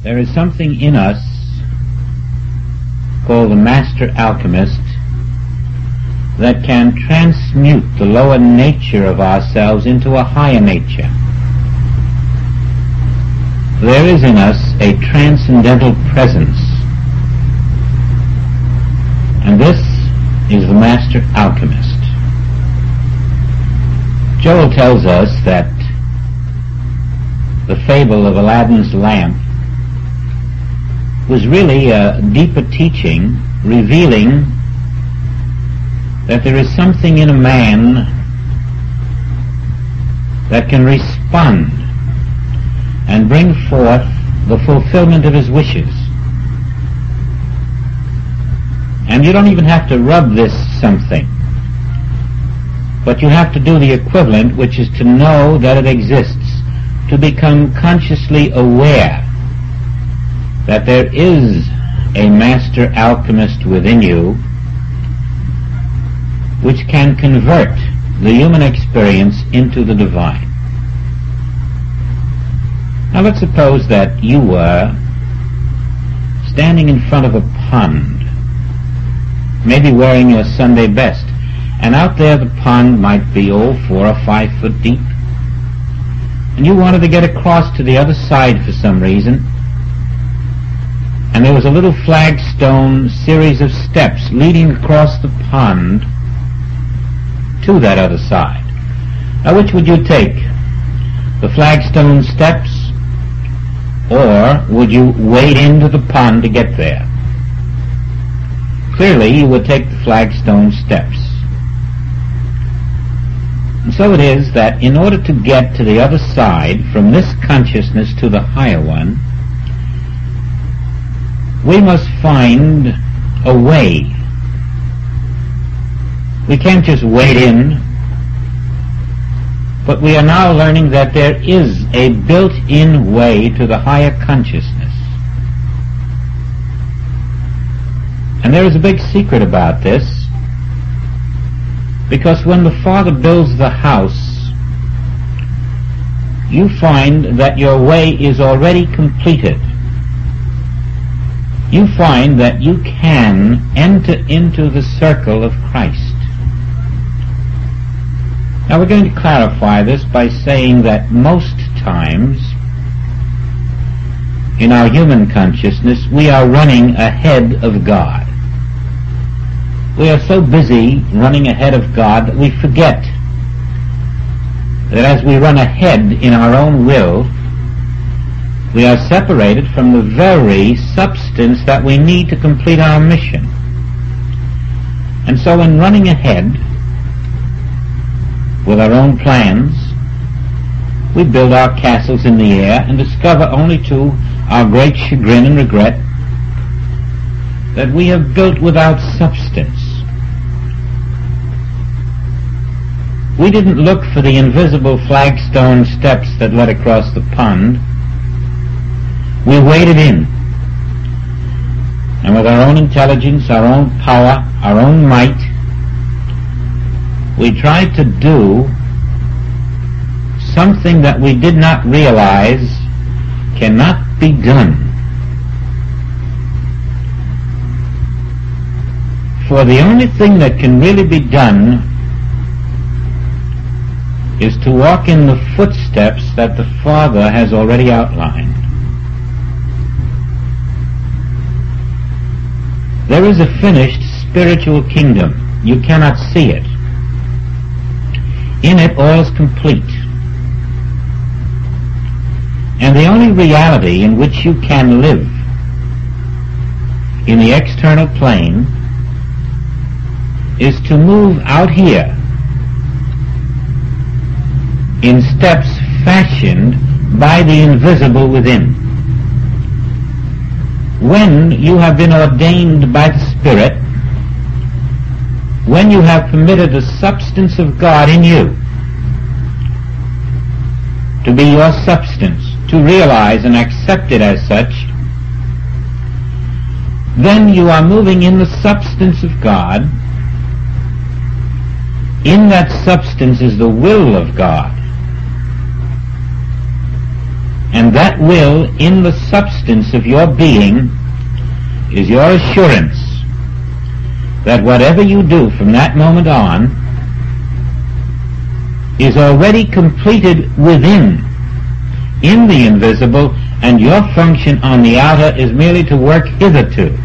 There is something in us called the master alchemist that can transmute the lower nature of ourselves into a higher nature. There is in us a transcendental presence, and this is the master alchemist. Joel tells us that the fable of Aladdin's lamp was really a deeper teaching revealing that there is something in a man that can respond and bring forth the fulfillment of his wishes. And you don't even have to rub this something, but you have to do the equivalent, which is to know that it exists, to become consciously aware that there is a master alchemist within you which can convert the human experience into the divine. Now let's suppose that you were standing in front of a pond, maybe wearing your Sunday best, and out there the pond might be 4 or 5 foot deep, and you wanted to get across to the other side for some reason, and there was a little flagstone series of steps leading across the pond to that other side. Now which would you take? The flagstone steps, or would you wade into the pond to get there? Clearly you would take the flagstone steps. And so it is that in order to get to the other side, from this consciousness to the higher one, we must find a way. We can't just wade in, but we are now learning that there is a built-in way to the higher consciousness. And there is a big secret about this, because when the Father builds the house, you find that your way is already completed. You find that you can enter into the circle of Christ. Now we're going to clarify this by saying that most times in our human consciousness we are running ahead of God. We are so busy running ahead of God that we forget that as we run ahead in our own will, we are separated from the very substance that we need to complete our mission. And so in running ahead with our own plans, we build our castles in the air and discover only to our great chagrin and regret that we have built without substance. We didn't look for the invisible flagstone steps that led across the pond. We waded in, and with our own intelligence, our own power, our own might, we tried to do something that we did not realize cannot be done. For the only thing that can really be done is to walk in the footsteps that the Father has already outlined. There is a finished spiritual kingdom. You cannot see it. In it all is complete. And the only reality in which you can live in the external plane is to move out here in steps fashioned by the invisible within. When you have been ordained by the Spirit, when you have permitted the substance of God in you to be your substance, to realize and accept it as such, then you are moving in the substance of God. In that substance is the will of God. And that will, in the substance of your being, is your assurance that whatever you do from that moment on is already completed within, in the invisible, and your function on the outer is merely to work hitherto,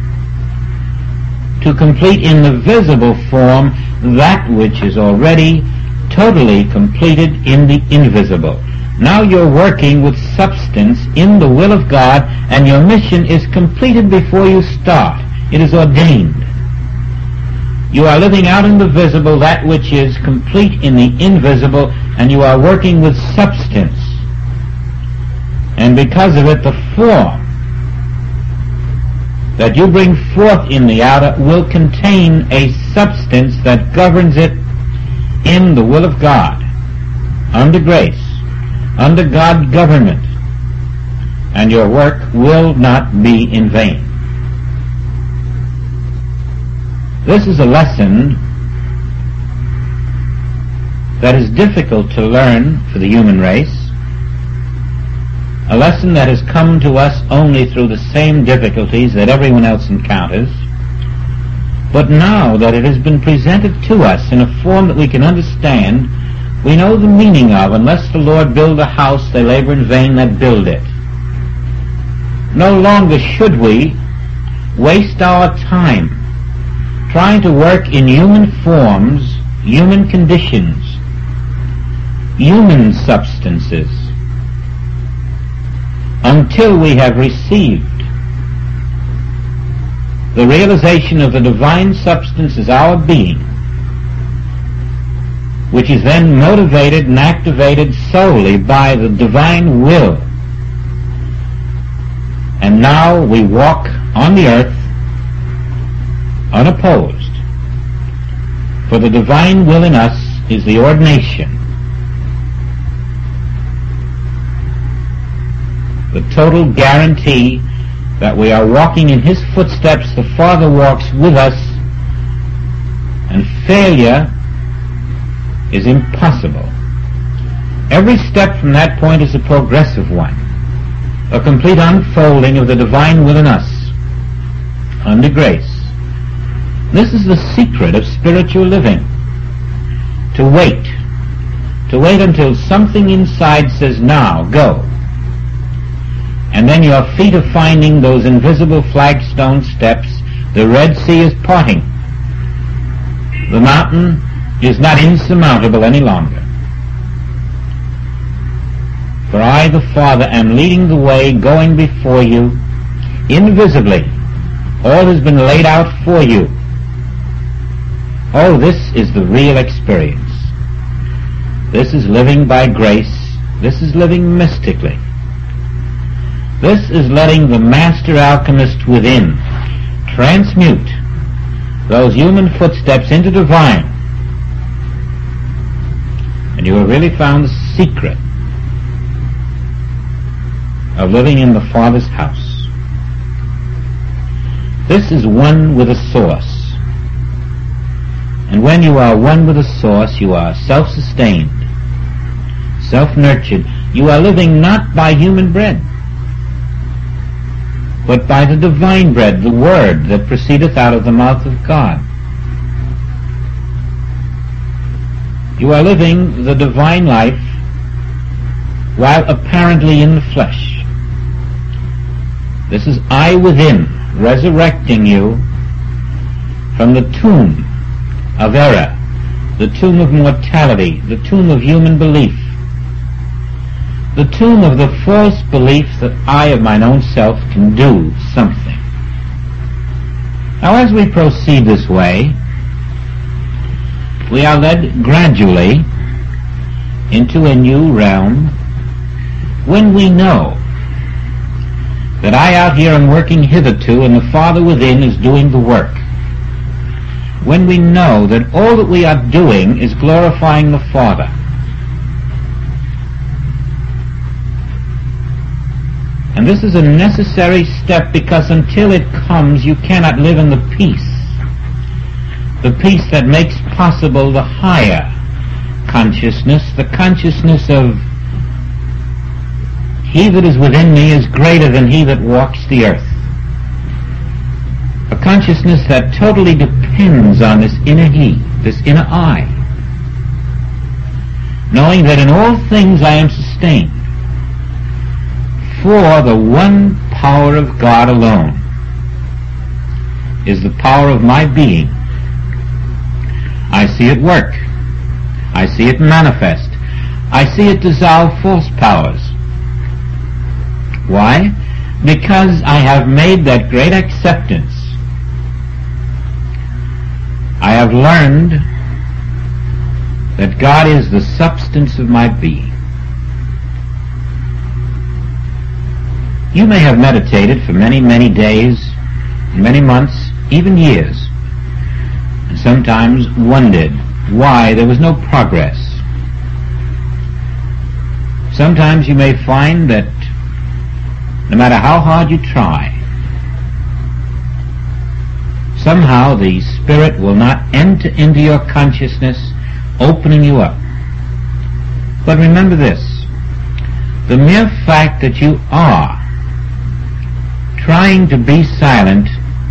to complete in the visible form that which is already totally completed in the invisible. Now you're working with substance in the will of God, and your mission is completed before you start. It is ordained. You are living out in the visible that which is complete in the invisible, and you are working with substance. And because of it, the form that you bring forth in the outer will contain a substance that governs it in the will of God, under grace, under God's government, and your work will not be in vain. This is a lesson that is difficult to learn for the human race, a lesson that has come to us only through the same difficulties that everyone else encounters. But now that it has been presented to us in a form that we can understand, we know the meaning of, unless the Lord build a house, they labor in vain that build it. No longer should we waste our time trying to work in human forms, human conditions, human substances, until we have received the realization of the divine substance as our being, which is then motivated and activated solely by the divine will. And now we walk on the earth unopposed, for the divine will in us is the ordination, the total guarantee that we are walking in His footsteps. The Father walks with us, and failure is impossible. Every step from that point is a progressive one, a complete unfolding of the divine will in us, under grace. This is the secret of spiritual living, to wait until something inside says, now, go. And then your feet are finding those invisible flagstone steps. The Red Sea is parting. The mountain is not insurmountable any longer. For I, the Father, am leading the way, going before you, invisibly. All has been laid out for you. Oh, this is the real experience. This is living by grace. This is living mystically. This is letting the master alchemist within transmute those human footsteps into divine. And you have really found the secret of living in the Father's house. This is one with the source. And when you are one with the source, you are self-sustained, self-nurtured. You are living not by human bread, but by the divine bread, the Word that proceedeth out of the mouth of God. You are living the divine life while apparently in the flesh. This is I within, resurrecting you from the tomb of error, the tomb of mortality, the tomb of human belief, the tomb of the false belief that I of mine own self can do something. Now, as we proceed this way, we are led gradually into a new realm when we know that I out here am working hitherto and the Father within is doing the work. When we know that all that we are doing is glorifying the Father. And this is a necessary step, because until it comes, you cannot live in the peace that makes possible the higher consciousness, the consciousness of he that is within me is greater than he that walks the earth. A consciousness that totally depends on this inner he, this inner I, knowing that in all things I am sustained for the one power of God alone is the power of my being. I see it work. I see it manifest. I see it dissolve false powers. Why? Because I have made that great acceptance. I have learned that God is the substance of my being. You may have meditated for many, many days, many months, even years, and sometimes wondered why there was no progress. Sometimes you may find that no matter how hard you try, somehow the Spirit will not enter into your consciousness, opening you up. But remember this, the mere fact that you are trying to be silent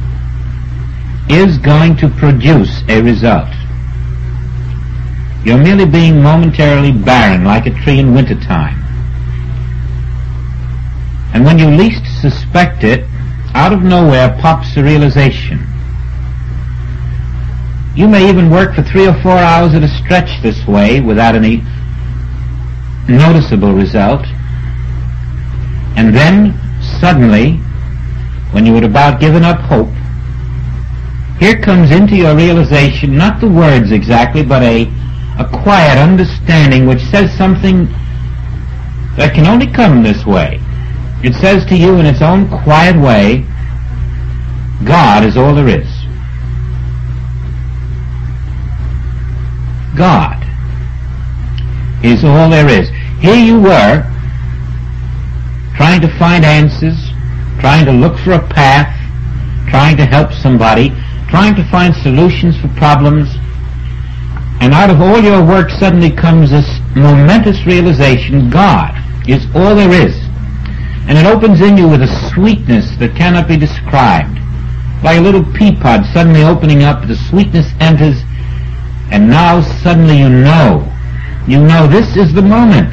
is going to produce a result. You're merely being momentarily barren like a tree in wintertime. And when you least suspect it, out of nowhere pops the realization. You may even work for 3 or 4 hours at a stretch this way without any noticeable result. And then, suddenly, when you had about given up hope, here comes into your realization, not the words exactly, but a quiet understanding which says something that can only come this way. It says to you in its own quiet way, God is all there is. God is all there is. Here you were, trying to find answers, trying to look for a path, trying to help somebody, trying to find solutions for problems, and out of all your work suddenly comes this momentous realization, God is all there is. And it opens in you with a sweetness that cannot be described. Like a little pea pod suddenly opening up, the sweetness enters, and now suddenly you know this is the moment.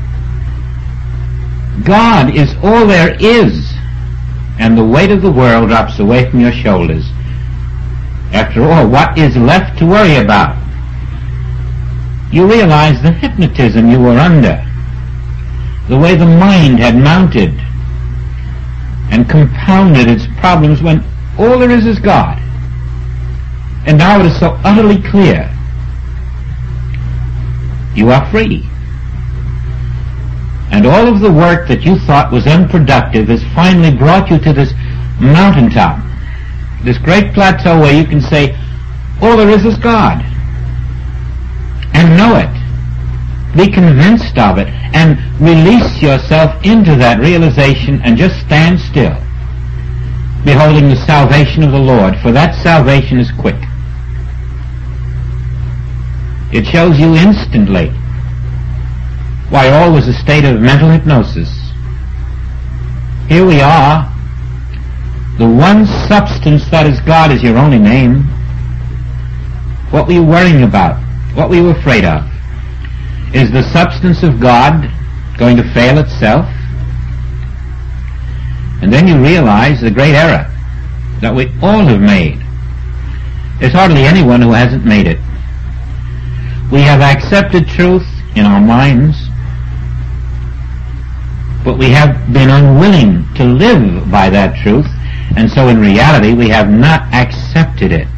God is all there is, and the weight of the world drops away from your shoulders. After all, what is left to worry about? You realize the hypnotism you were under, the way the mind had mounted and compounded its problems when all there is God. And now it is so utterly clear. You are free. And all of the work that you thought was unproductive has finally brought you to this mountaintop, this great plateau where you can say, all there is God. And know it. Be convinced of it and release yourself into that realization and just stand still, beholding the salvation of the Lord, for that salvation is quick. It shows you instantly why all was a state of mental hypnosis. Here we are. The one substance that is God is your only name. What were you worrying about? What were you afraid of? Is the substance of God going to fail itself? And then you realize the great error that we all have made. There's hardly anyone who hasn't made it. We have accepted truth in our minds, but we have been unwilling to live by that truth, and so in reality we have not accepted it.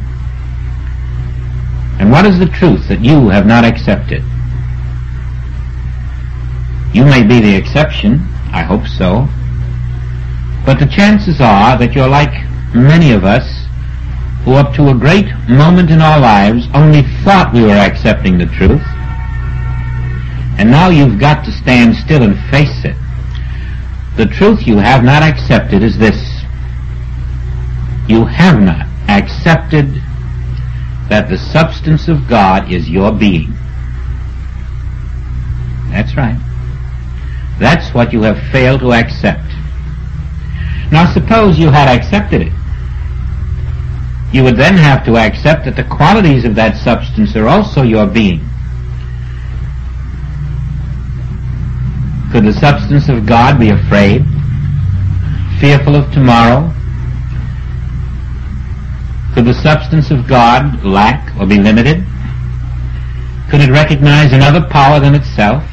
And what is the truth that you have not accepted? You may be the exception, I hope so, but the chances are that you're like many of us who up to a great moment in our lives only thought we were accepting the truth, and now you've got to stand still and face it. The truth you have not accepted is this. You have not accepted that the substance of God is your being. That's right. That's what you have failed to accept. Now suppose you had accepted it. You would then have to accept that the qualities of that substance are also your being. Could the substance of God be afraid, fearful of tomorrow? Could the substance of God lack or be limited? Could it recognize another power than itself?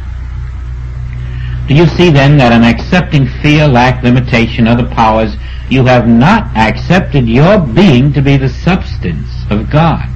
Do you see then that in accepting fear, lack, limitation, other powers, you have not accepted your being to be the substance of God?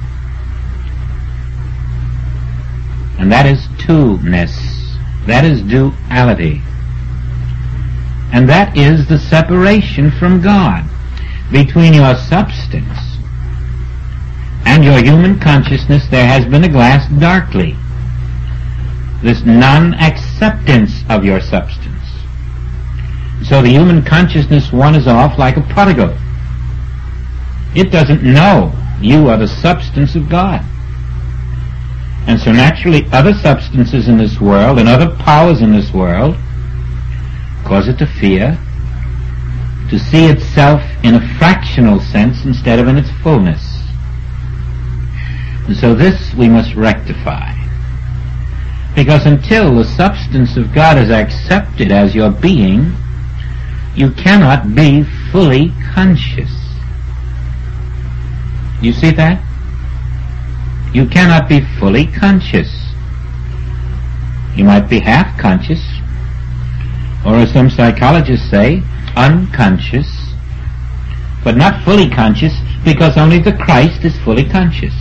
And that is two-ness. That is duality. And that is the separation from God. Between your substance and your human consciousness there has been a glass darkly. This non-acceptance of your substance. So the human consciousness wanders off like a prodigal. It doesn't know you are the substance of God. And so naturally other substances in this world and other powers in this world cause it to fear, to see itself in a fractional sense instead of in its fullness. And so this we must rectify. Because until the substance of God is accepted as your being, you cannot be fully conscious. You see that? You cannot be fully conscious. You might be half conscious, or as some psychologists say, unconscious, but not fully conscious, because only the Christ is fully conscious.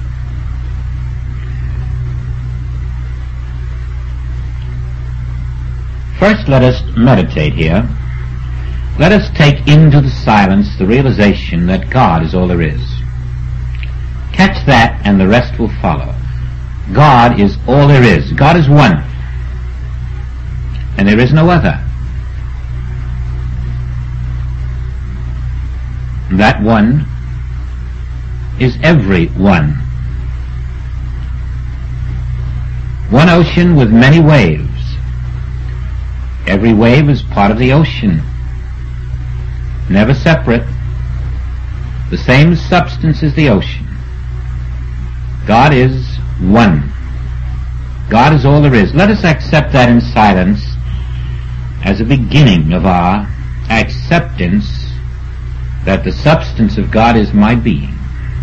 First, let us meditate here. Let us take into the silence the realization that God is all there is. Catch that and the rest will follow. God is all there is. God is one. And there is no other. That one is every one. One ocean with many waves. Every wave is part of the ocean. Never separate. The same substance as the ocean. God is one. God is all there is. Let us accept that in silence as a beginning of our acceptance that the substance of God is my being.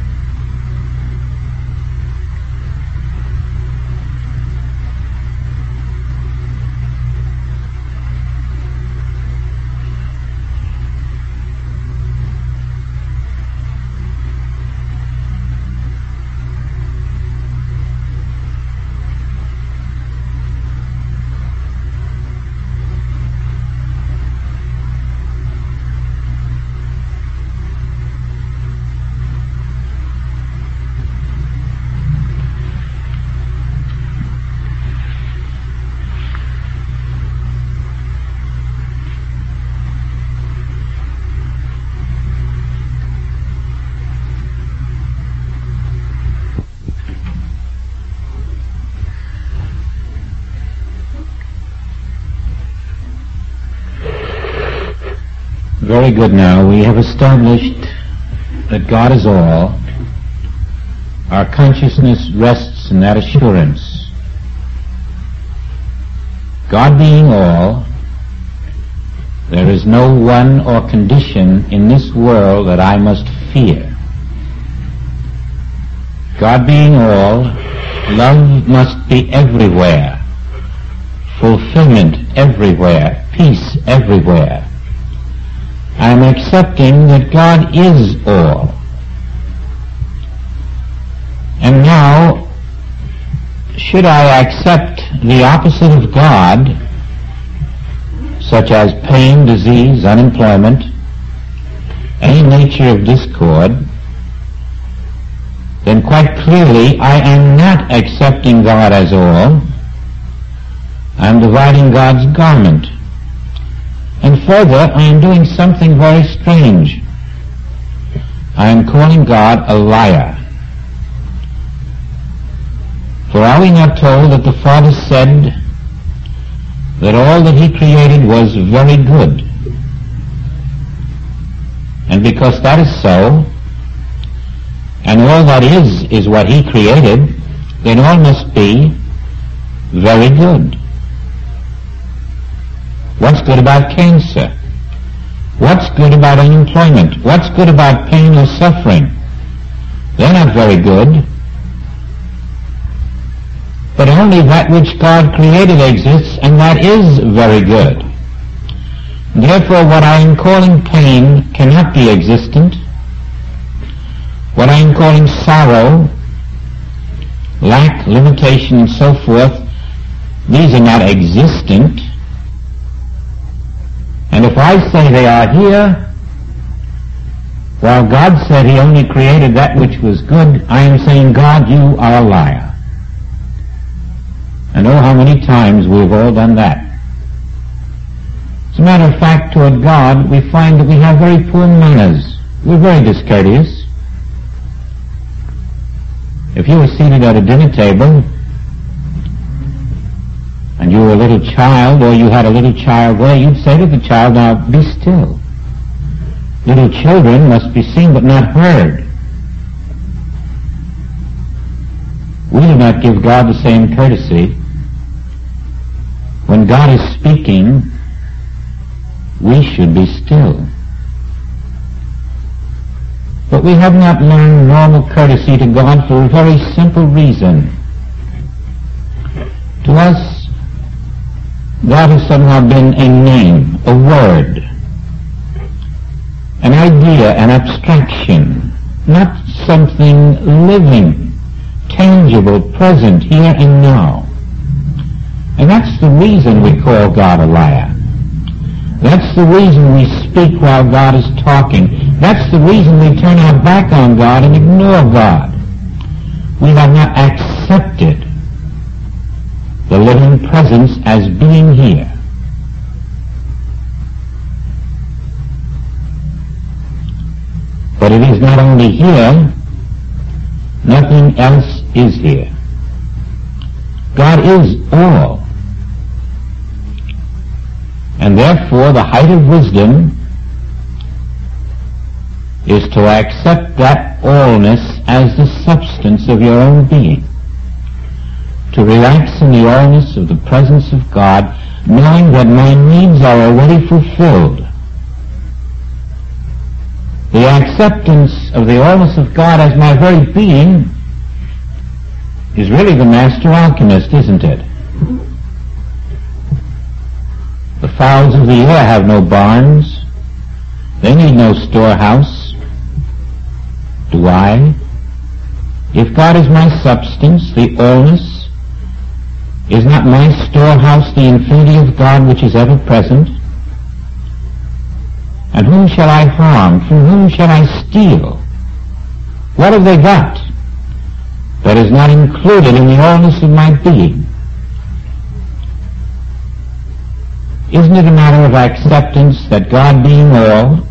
Very good. Now we have established that God is all. Our consciousness rests in that assurance. God being all, there is no one or condition in this world that I must fear. God being all, love must be everywhere, fulfillment everywhere, peace everywhere. I am accepting that God is all. And now, should I accept the opposite of God, such as pain, disease, unemployment, any nature of discord, then quite clearly I am not accepting God as all. I am dividing God's garment. And further, I am doing something very strange. I am calling God a liar. For are we not told that the Father said that all that he created was very good. And because that is so, and all that is what he created, then all must be very good. What's good about cancer? What's good about unemployment? What's good about pain or suffering? They're not very good. But only that which God created exists, and that is very good. Therefore, what I am calling pain cannot be existent. What I am calling sorrow, lack, limitation, and so forth, these are not existent. And if I say they are here, while God said he only created that which was good, I am saying, God, you are a liar. And oh, how many times we've all done that. As a matter of fact, toward God, we find that we have very poor manners. We're very discourteous. If you were seated at a dinner table, and you were a little child, or you had a little child there, you'd say to the child, now, be still. Little children must be seen but not heard. We do not give God the same courtesy. When God is speaking, we should be still. But we have not learned normal courtesy to God for a very simple reason. To us, God has somehow been a name, a word, an idea, an abstraction, not something living, tangible, present, here and now. And that's the reason we call God a liar. That's the reason we speak while God is talking. That's the reason we turn our back on God and ignore God. We have not accepted the living presence as being here. But it is not only here, nothing else is here. God is all. And therefore the height of wisdom is to accept that allness as the substance of your own being. To relax in the allness of the presence of God, knowing that my needs are already fulfilled. The acceptance of the allness of God as my very being is really the master alchemist, isn't it? The fowls of the air have no barns. They need no storehouse. Do I? If God is my substance, the allness, is not my storehouse the infinity of God which is ever present? And whom shall I harm? From whom shall I steal? What have they got that is not included in the allness of my being? Isn't it a matter of acceptance that God being all,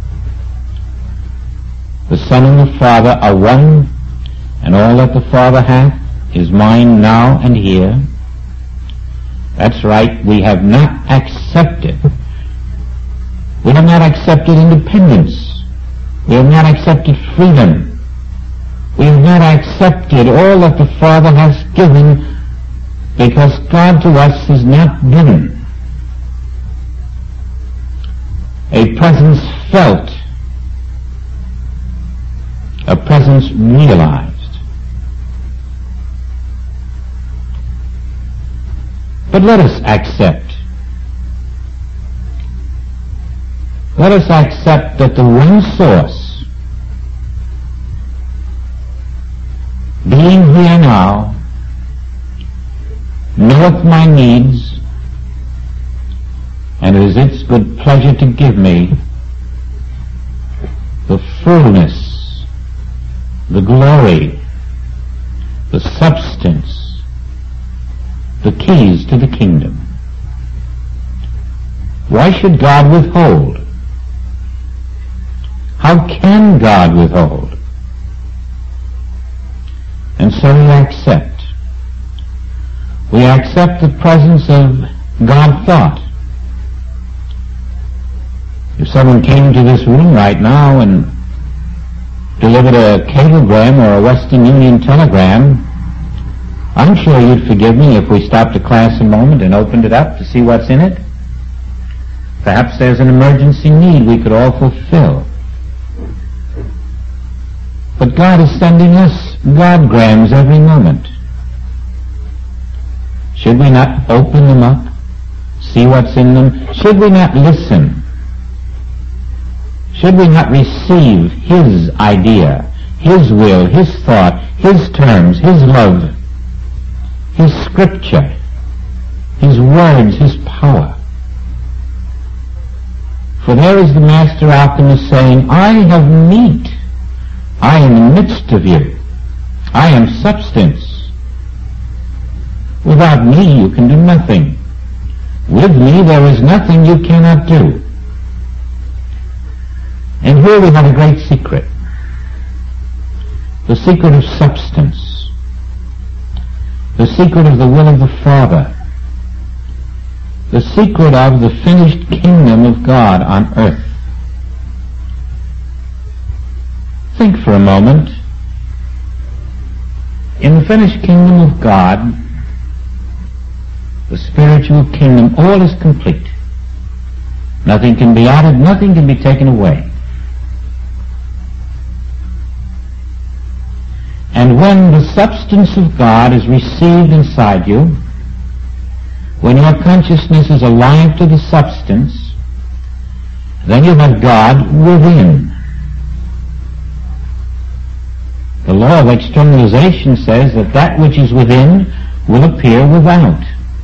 the Son and the Father are one, and all that the Father hath is mine now and here? That's right, we have not accepted. We have not accepted independence. We have not accepted freedom. We have not accepted all that the Father has given, because God to us has not given a presence felt, a presence realized. But let us accept. Let us accept that the one source, being here now, knoweth my needs, and it is its good pleasure to give me the fullness, the glory, the substance, the keys to the kingdom. Why should God withhold? How can God withhold? And so we accept. We accept the presence of God thought. If someone came to this room right now and delivered a cablegram or a Western Union telegram, I'm sure you'd forgive me if we stopped the class a moment and opened it up to see what's in it. Perhaps there's an emergency need we could all fulfill. But God is sending us Godgrams every moment. Should we not open them up, see what's in them? Should we not listen? Should we not receive His idea, His will, His thought, His terms, His love, His scripture, His words, His power? For there is the master alchemist saying, I have meat. I am in the midst of you. I am substance. Without me you can do nothing. With me there is nothing you cannot do. And here we have a great secret. The secret of substance. The secret of the will of the Father. The secret of the finished kingdom of God on earth. Think for a moment. In the finished kingdom of God, the spiritual kingdom, all is complete. Nothing can be added, nothing can be taken away. And when the substance of God is received inside you, when your consciousness is alive to the substance, then you have God within. The law of externalization says that that which is within will appear without.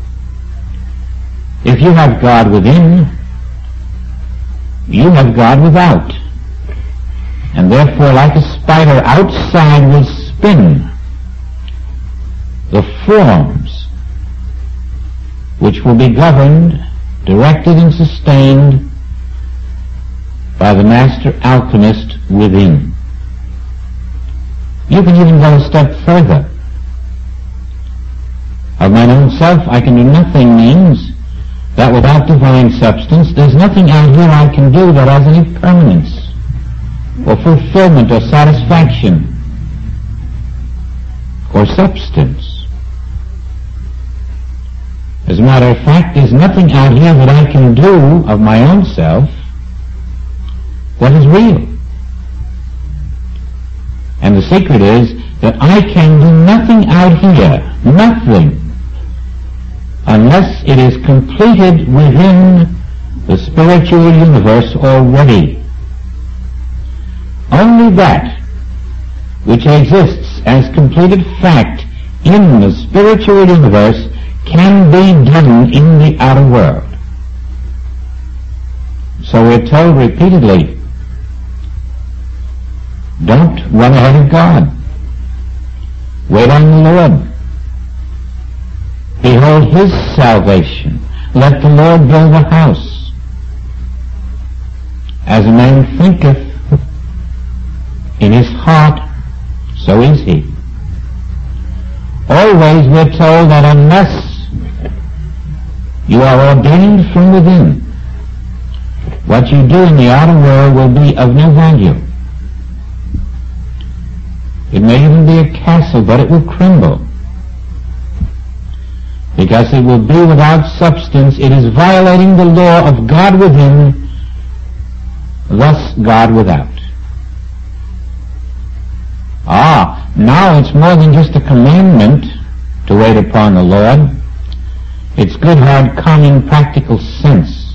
If you have God within, you have God without. And therefore, like a spider outside will spin the forms which will be governed, directed, and sustained by the master alchemist within. You can even go a step further. Of mine own self I can do nothing means that without divine substance there's nothing out here I can do that has any permanence or fulfillment or satisfaction or substance. As a matter of fact, there's nothing out here that I can do of my own self what is real. And the secret is that I can do nothing out here, nothing, unless it is completed within the spiritual universe already. Only that which exists as completed fact in the spiritual universe can be done in the outer world. So we're told repeatedly, don't run ahead of God. Wait on the Lord. Behold His salvation. Let the Lord build a house. As a man thinketh in his heart, so is he. Always we're told that unless you are ordained from within, what you do in the outer world will be of no value. It may even be a castle, but it will crumble. Because it will be without substance. It is violating the law of God within, thus God without. Now it's more than just a commandment to wait upon the Lord. It's good, hard, common, practical sense.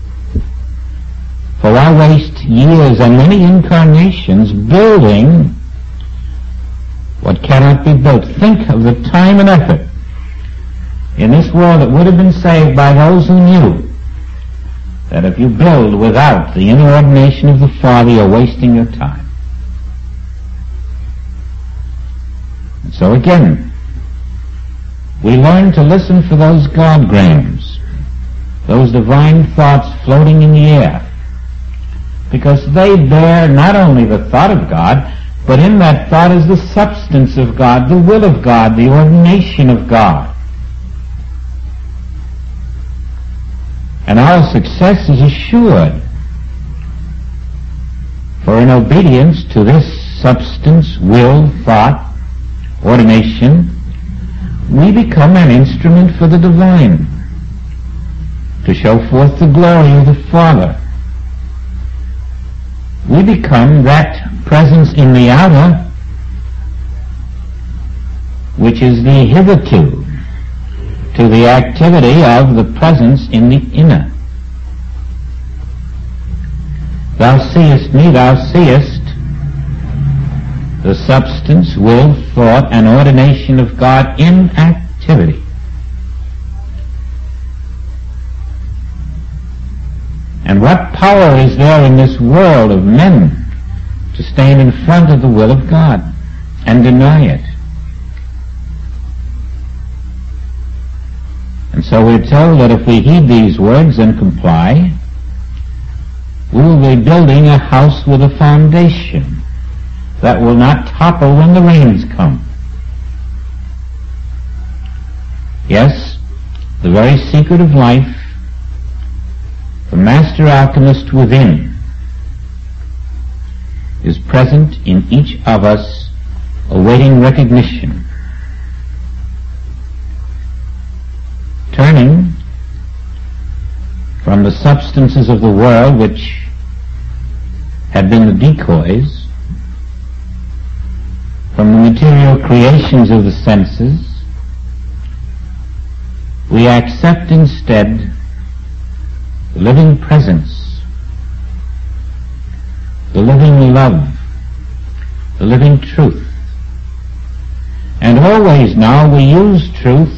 For I waste years and many incarnations building what cannot be built. Think of the time and effort in this world that would have been saved by those who knew that if you build without the inner ordination of the Father, you're wasting your time. And so again, we learn to listen for those Godgrams, those divine thoughts floating in the air, because they bear not only the thought of God, but in that thought is the substance of God, the will of God, the ordination of God. And our success is assured. For in obedience to this substance, will, thought, ordination, we become an instrument for the divine, to show forth the glory of the Father. We become that presence in the outer which is the hitherto to the activity of the presence in the inner. Thou seest me, thou seest the substance, will, thought, and ordination of God in activity. And what power is there in this world of men to stand in front of the will of God and deny it? And so we're told that if we heed these words and comply, we will be building a house with a foundation that will not topple when the rains come. Yes, the very secret of life, the master alchemist within, is present in each of us, awaiting recognition. Turning from the substances of the world which had been the decoys, from the material creations of the senses, we accept instead the living presence, the living love, the living truth. And always now we use truth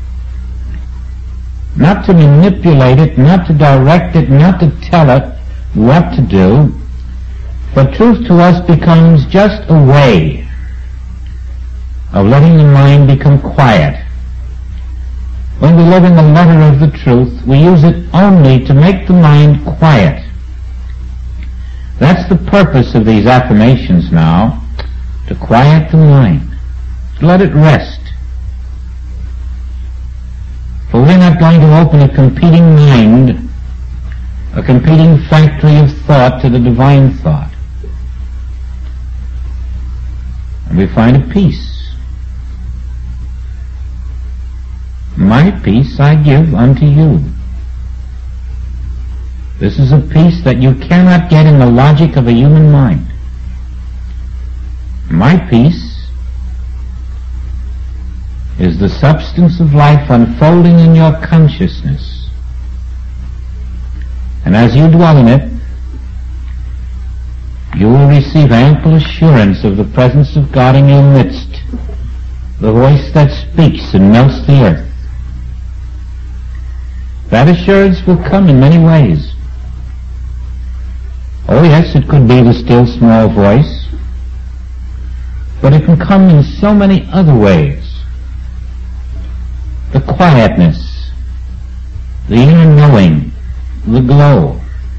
not to manipulate it, not to direct it, not to tell it what to do, but truth to us becomes just a way of letting the mind become quiet. When we live in the letter of the truth, we use it only to make the mind quiet. That's the purpose of these affirmations now, to quiet the mind, to let it rest. For we're not going to open a competing mind, a competing factory of thought to the divine thought. And we find a peace. My peace I give unto you. This is a peace that you cannot get in the logic of a human mind. My peace is the substance of life unfolding in your consciousness. And as you dwell in it, you will receive ample assurance of the presence of God in your midst, the voice that speaks and melts the earth. That assurance will come in many ways. Oh yes, it could be the still small voice, but it can come in so many other ways. The quietness, the inner knowing, the glow,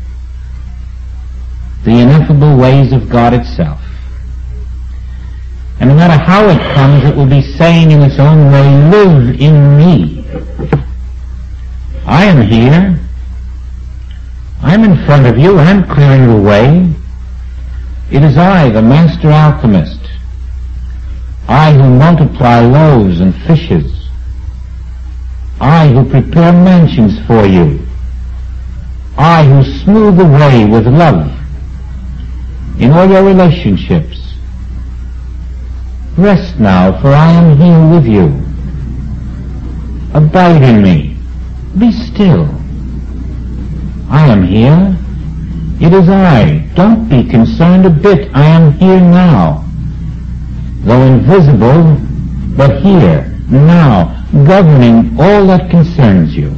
the ineffable ways of God itself. And no matter how it comes, it will be saying in its own way, live in me. I am here. I'm in front of you. I'm clearing the way. It is I, the master alchemist. I who multiply loaves and fishes. I who prepare mansions for you. I who smooth the way with love in all your relationships. Rest now, for I am here with you. Abide in me. Be still. I am here. It is I. Don't be concerned a bit. I am here now. Though invisible, but here, now, governing all that concerns you.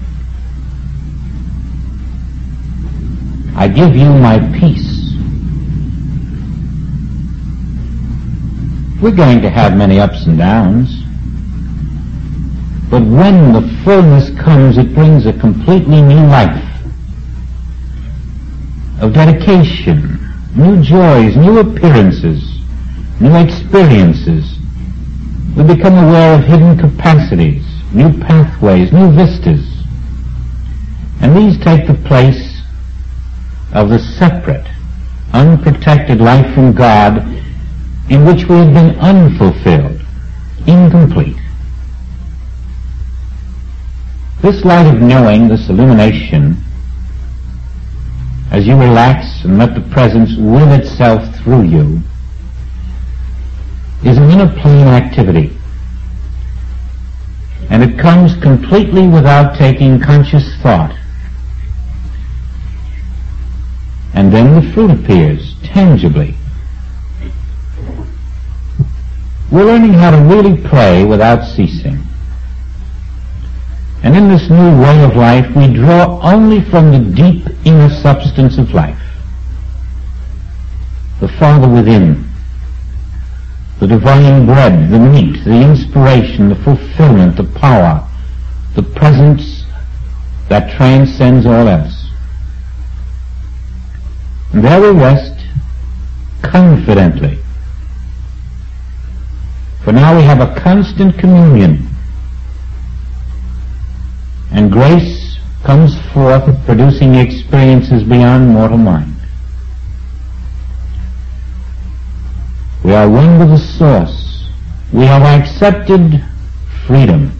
I give you my peace. We're going to have many ups and downs, but when the fullness comes, it brings a completely new life of dedication, new joys, new appearances, new experiences. We become aware of hidden capacities, new pathways, new vistas. And these take the place of the separate, unprotected life from God in which we have been unfulfilled, incomplete. This light of knowing, this illumination, as you relax and let the presence will itself through you, is an inner plane activity. And it comes completely without taking conscious thought. And then the fruit appears tangibly. We're learning how to really pray without ceasing. And in this new way of life, we draw only from the deep inner substance of life. The Father within, the divine bread, the meat, the inspiration, the fulfillment, the power, the presence that transcends all else. And there we rest confidently. For now we have a constant communion, and grace comes forth producing experiences beyond mortal mind. We are one with the source. We have accepted freedom.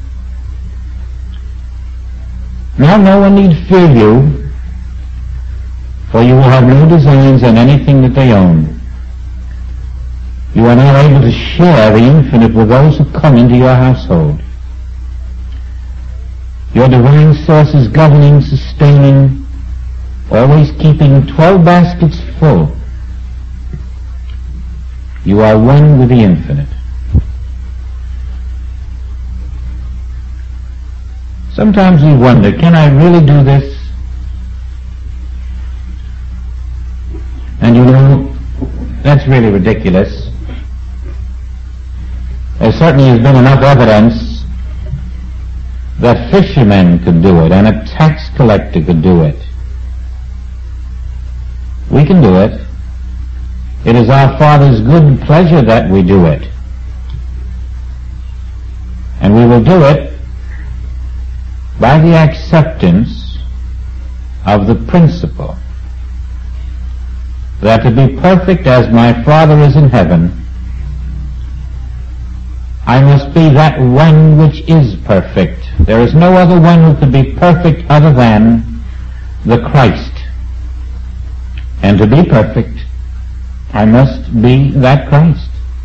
Now no one need fear you, for you will have no designs on anything that they own. You are now able to share the infinite with those who come into your household. Your divine source is governing, sustaining, always keeping 12 baskets full. You are one with the infinite. Sometimes we wonder, can I really do this? And you know, that's really ridiculous. There certainly has been enough evidence that fishermen could do it and a tax collector could do it. We can do it. It is our Father's good pleasure that we do it. And we will do it by the acceptance of the principle that to be perfect as my Father is in heaven, I must be that one which is perfect. There is no other one who could be perfect other than the Christ. And to be perfect, I must be that Christ.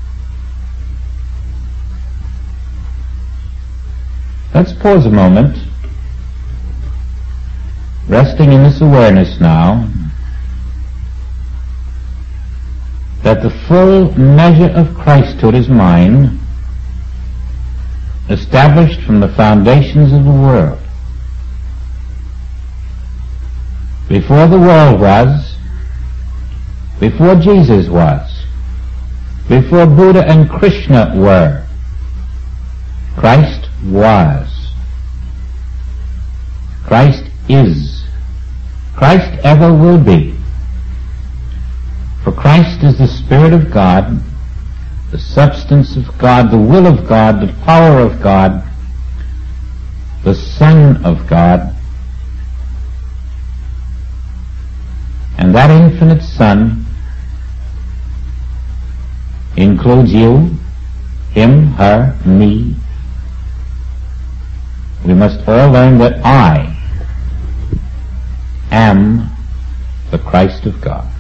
Let's pause a moment, resting in this awareness now that the full measure of Christhood is mine, established from the foundations of the world. Before the world was, before Jesus was, before Buddha and Krishna were, Christ was. Christ is. Christ ever will be. For Christ is the Spirit of God, the substance of God, the will of God, the power of God, the Son of God. And that infinite Son includes you, him, her, me. We must all learn that I am the Christ of God.